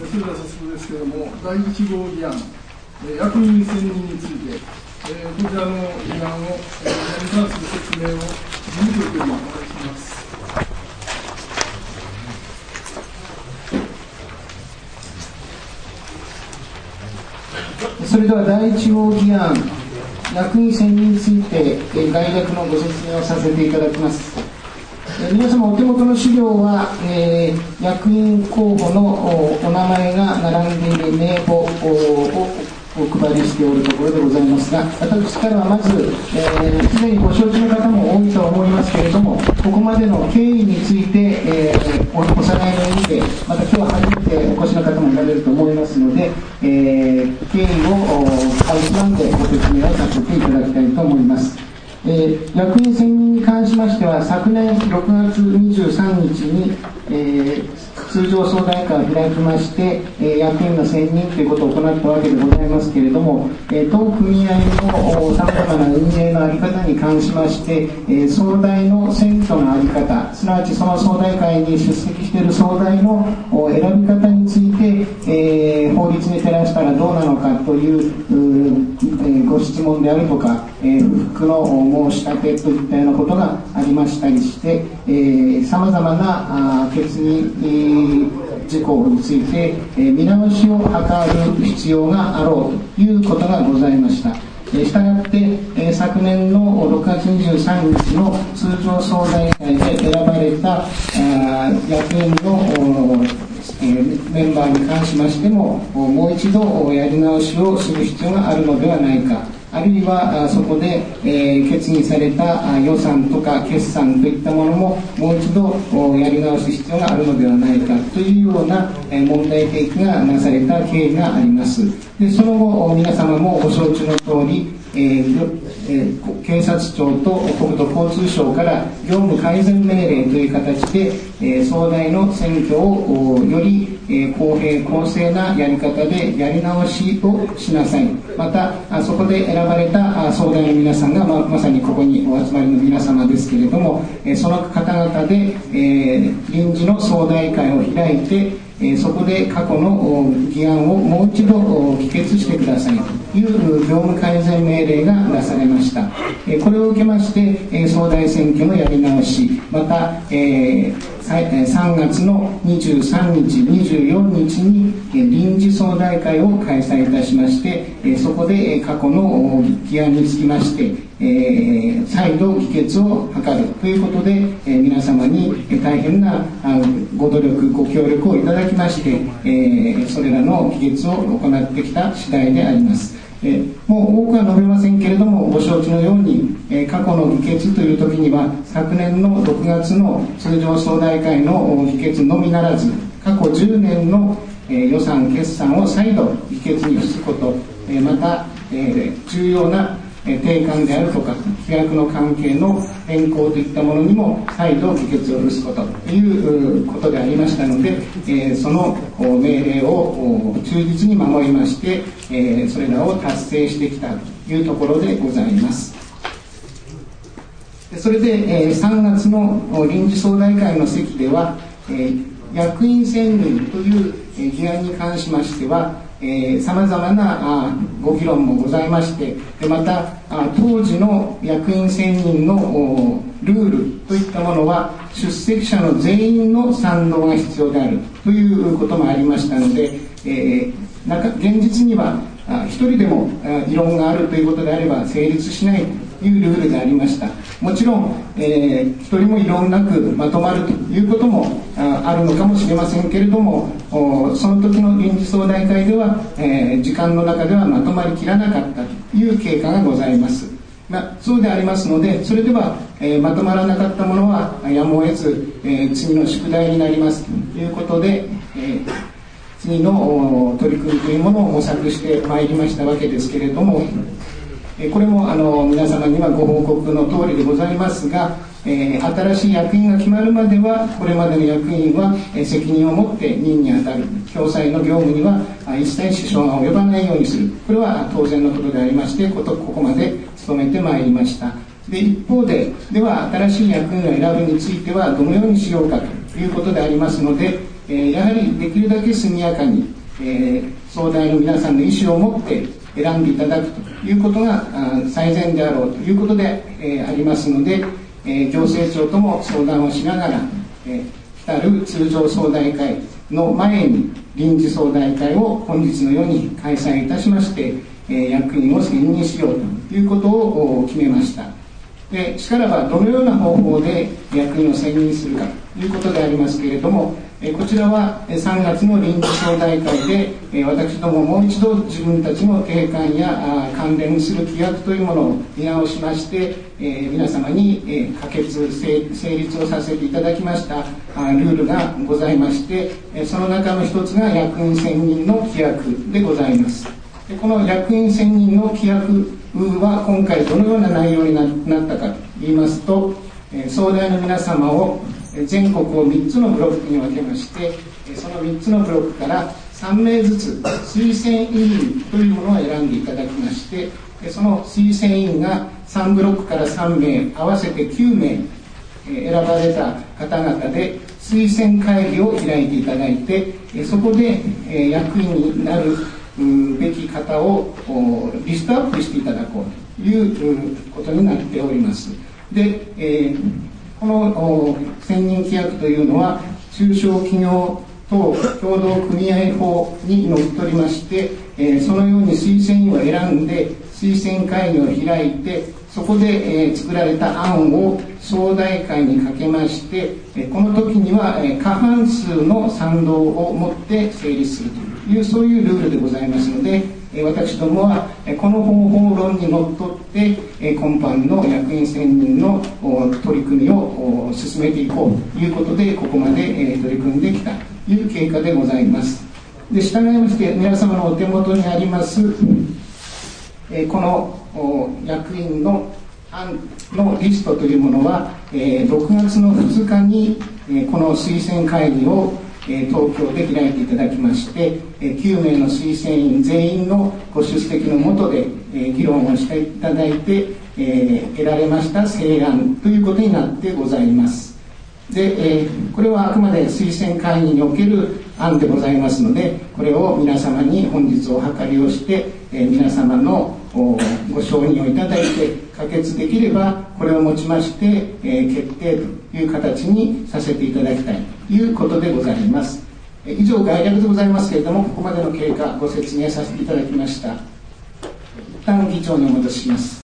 それでは早速ですけれども、第1号議案、役員選任について、こちらの議案を、に関する説明を事務局よりお願いします。 それでは第1号議案、役員選任について概略のご説明をさせていただきます。皆様お手元の資料は、役員候補のお名前が並んでいる名簿をお配りしておるところでございますが、私からはまず、すでにご承知の方も多いとは思いますけれども、ここまでの経緯について、おさらいの意味で、また今日は初めてお越しの方もいられると思いますので、経緯をアウトラインでご説明をさせていただきたいと思います。役員選任に関しましては、昨年6月23日に、通常総代会を開きまして、役員の選任ということを行ったわけでございますけれども、当組合のさまざまな運営の在り方に関しまして、総代の選挙の在り方、すなわちその総代会に出席している総代の選び方について、法律に照らしたらどうなのかという、ご質問であるとか、不服の申し立てといったようなことがありましたりして、さまざまな決議事項について、見直しを図る必要があろうということがございました。したがって、昨年の6月23日の通常総代会で選ばれた役員のメンバーに関しましても、もう一度やり直しをする必要があるのではないか、あるいはそこで決議された予算とか決算といったものももう一度やり直す必要があるのではないかというような問題提起がなされた経緯があります。で、その後皆様もご承知の通り、警察庁と国土交通省から業務改善命令という形で、総代の選挙をより公平公正なやり方でやり直しをしなさい。またそこで選ばれた総代の皆さんが、まさにここにお集まりの皆様ですけれども、その方々で臨時の総代会を開いて、そこで過去の議案をもう一度議決してくださいという業務改善命令が出されました。これを受けまして総代選挙のやり直し、また3月の23日、24日に臨時総代会を開催いたしまして、そこで過去の議案につきまして再度議決を図るということで、皆様に大変なご努力ご協力をいただきまして、それらの議決を行ってきた次第であります。もう多くは述べませんけれども、ご承知のように過去の議決という時には昨年の6月の通常総代会の議決のみならず、過去10年の予算決算を再度議決に移すこと、また重要な定款であるとか規約の関係の変更といったものにも再度議決を移すことということでありましたので、その命令を忠実に守りまして、それらを達成してきたというところでございます。それで3月の臨時総代会の席では、役員選任という議案に関しましてはさまざまなご議論もございまして、また当時の役員選任のルールといったものは出席者の全員の賛同が必要であるということもありましたので、現実には一人でも異論があるということであれば成立しないというルールでありました。もちろん、一人も異論なくまとまるということもあるのかもしれませんけれども、その時の臨時総代会では、時間の中ではまとまりきらなかったという経過がございます。そうでありますので、それでは、まとまらなかったものはやむを得ず、次の宿題になりますということで、次の取り組みというものを模索してまいりましたわけですけれども、これも皆様にはご報告の通りでございますが、新しい役員が決まるまではこれまでの役員は責任を持って任に当たる、共済の業務には一切支障が及ばないようにする、これは当然のことでありまして、ここまで努めてまいりました。で、一方では新しい役員を選ぶについてはどのようにしようかということでありますので、 やはりできるだけ速やかに、総代の皆さんの意思を持って選んでいただくということが最善であろうということで、ありますので、行政庁とも相談をしながら、来る通常総代会の前に臨時総代会を本日のように開催いたしまして、役員を選任しようということを決めました。しからばどのような方法で役員を選任するかということでありますけれども、こちらは3月の臨時総代会で私どももう一度自分たちの定款や関連する規約というものを見直しまして、皆様に可決成立をさせていただきましたルールがございまして、その中の一つが役員選任の規約でございます。この役員選任の規約は今回どのような内容になったかといいますと、総代の皆様を全国を3つのブロックに分けまして、その3つのブロックから3名ずつ推薦委員というものを選んでいただきまして、その推薦委員が3ブロックから3名合わせて9名選ばれた方々で推薦会議を開いていただいて、そこで役員になるべき方をリストアップしていただこうということになっております。で、この選任規約というのは中小企業等協同組合法にのっとりまして、そのように推薦員を選んで推薦会議を開いて、そこで作られた案を総代会にかけまして、この時には過半数の賛同をもって成立するというそういうルールでございますので、私どもはこの方法論にのっとって今般の役員選任の取り組みを進めていこうということで、ここまで取り組んできたという経過でございます。で、従いまして皆様のお手元にありますこの役員の案のリストというものは、6月の2日にこの推薦会議を東京で開いていただきまして、9名の推薦員全員のご出席の下で議論をしていただいて得られました成案ということになってございます。で、これはあくまで推薦会議における案でございますので、これを皆様に本日お諮りをして、皆様のご承認をいただいて可決できれば、これをもちまして、決定という形にさせていただきたいということでございます。以上概略でございますけれども、ここまでの経過ご説明させていただきました。一旦議長にお戻しします。